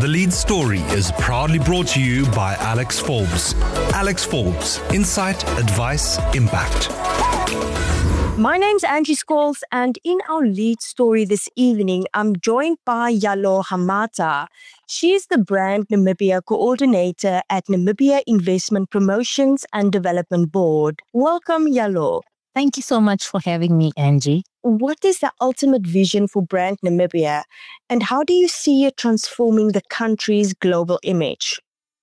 Lead Story is proudly brought to you by Alex Forbes. Alex Forbes, insight, advice, impact. My name's Angie Scholes, and in our lead story this evening, I'm joined by Yalo Hamata. She is the Brand Namibia Coordinator at Namibia Investment Promotions and Development Board. Welcome, Yalo. Thank you so much for having me, Angie. What is the ultimate vision for Brand Namibia, and how do you see it transforming the country's global image?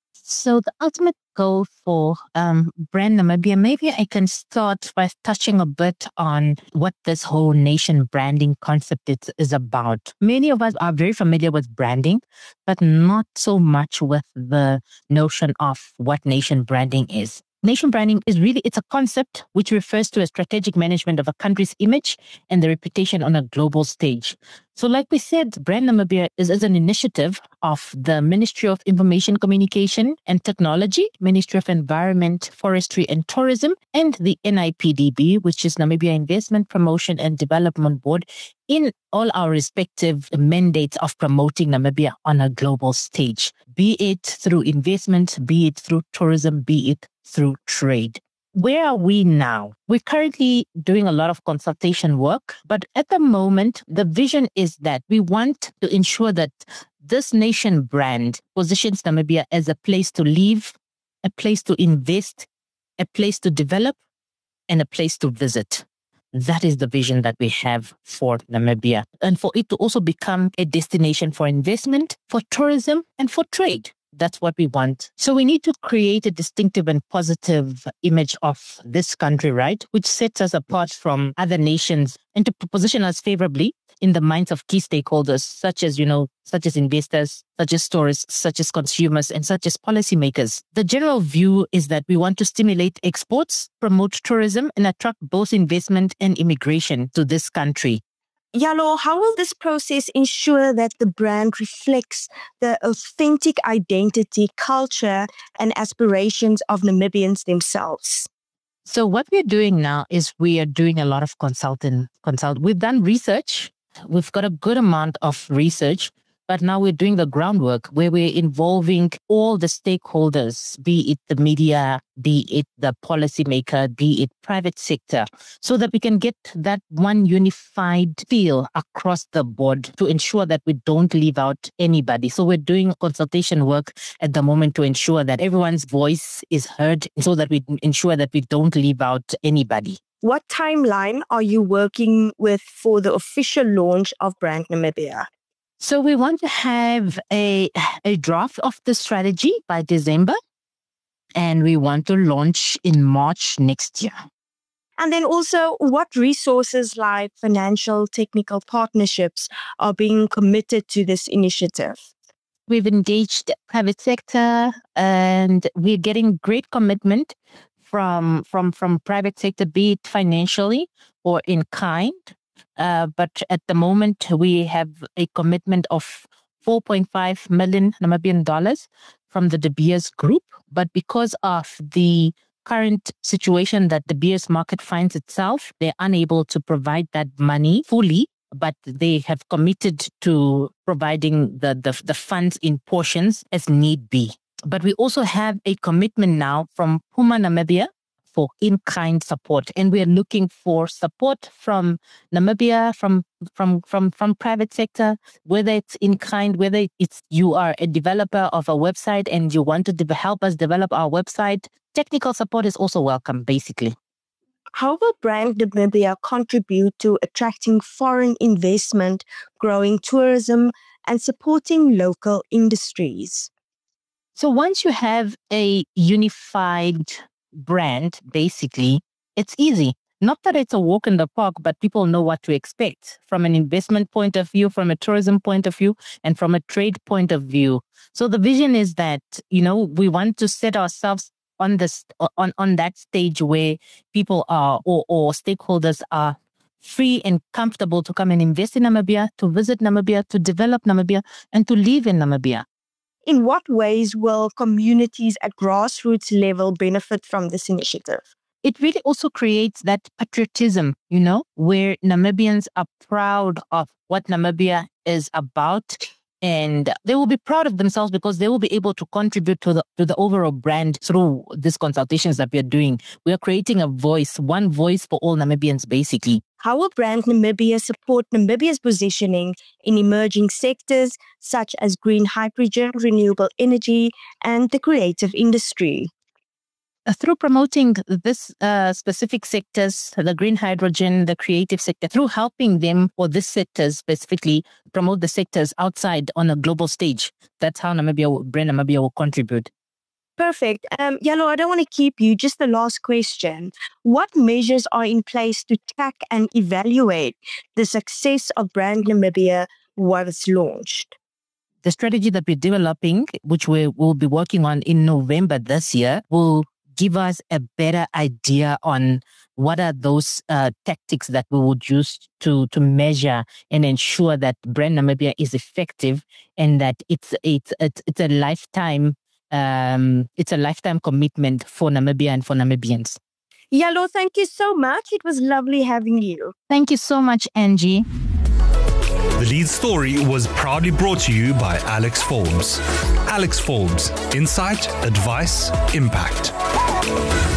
So the ultimate goal for Brand Namibia, maybe I can start by touching a bit on what this whole nation branding concept is about. Many of us are very familiar with branding, but not so much with the notion of what nation branding is. Nation branding is really, it's a concept which refers to a strategic management of a country's image and the reputation on a global stage. So like we said, Brand Namibia is an initiative of the Ministry of Information Communication and Technology, Ministry of Environment, Forestry and Tourism, and the NIPDB, which is Namibia Investment Promotion and Development Board, in all our respective mandates of promoting Namibia on a global stage, be it through investment, be it through tourism, be it through trade. Where are we now? We're currently doing a lot of consultation work, but at the moment, the vision is that we want to ensure that this nation brand positions Namibia as a place to live, a place to invest, a place to develop, and a place to visit. That is the vision that we have for Namibia, and for it to also become a destination for investment, for tourism, and for trade. That's what we want. So we need to create a distinctive and positive image of this country, right? Which sets us apart from other nations and to position us favorably in the minds of key stakeholders, such as investors, such as tourists, such as consumers, and such as policymakers. The general view is that we want to stimulate exports, promote tourism, and attract both investment and immigration to this country. Yalo, how will this process ensure that the brand reflects the authentic identity, culture, and aspirations of Namibians themselves? So what we're doing now is we are doing a lot of We've done research. We've got a good amount of research, but now we're doing the groundwork where we're involving all the stakeholders, be it the media, be it the policymaker, be it private sector, so that we can get that one unified feel across the board to ensure that we don't leave out anybody. So we're doing consultation work at the moment to ensure that everyone's voice is heard so that we ensure that we don't leave out anybody. What timeline are you working with for the official launch of Brand Namibia? So we want to have a draft of the strategy by December, and we want to launch in March next year. And then also, what resources like financial, technical partnerships are being committed to this initiative? We've engaged private sector, and we're getting great commitment from private sector, be it financially or in kind. But at the moment, we have a commitment of 4.5 million Namibian dollars from the De Beers Group. But because of the current situation that De Beers market finds itself, they're unable to provide that money fully, but they have committed to providing the funds in portions as need be. But we also have a commitment now from Puma Namibia for in-kind support. And we're looking for support from Namibia, from private sector, whether it's in-kind, whether it's you are a developer of a website and you want to help us develop our website. Technical support is also welcome, basically. How will Brand Namibia contribute to attracting foreign investment, growing tourism, and supporting local industries? So once you have a unified brand, basically, it's easy. Not that it's a walk in the park, but people know what to expect from an investment point of view, from a tourism point of view, and from a trade point of view. So the vision is that, we want to set ourselves on this on that stage where people are or stakeholders are free and comfortable to come and invest in Namibia, to visit Namibia, to develop Namibia, and to live in Namibia. In what ways will communities at grassroots level benefit from this initiative? It really also creates that patriotism, where Namibians are proud of what Namibia is about And they will be proud of themselves because they will be able to contribute to the overall brand through these consultations that we are doing. We are creating a voice, one voice for all Namibians, basically. How will Brand Namibia support Namibia's positioning in emerging sectors such as green hydrogen, renewable energy, and the creative industry? Through promoting this specific sectors, the green hydrogen, the creative sector, through helping them for this sectors specifically, promote the sectors outside on a global stage. That's how Brand Namibia will contribute. Perfect. Yalo, I don't want to keep you. Just the last question. What measures are in place to track and evaluate the success of Brand Namibia once launched? The strategy that we're developing, which we will be working on in November this year, will give us a better idea on what are those tactics that we would use to measure and ensure that Brand Namibia is effective and that it's a lifetime commitment for Namibia and for Namibians. Yalo, thank you so much. It was lovely having you. Thank you so much, Angie. The lead story was proudly brought to you by Alex Forbes. Alex Forbes, insight, advice, impact.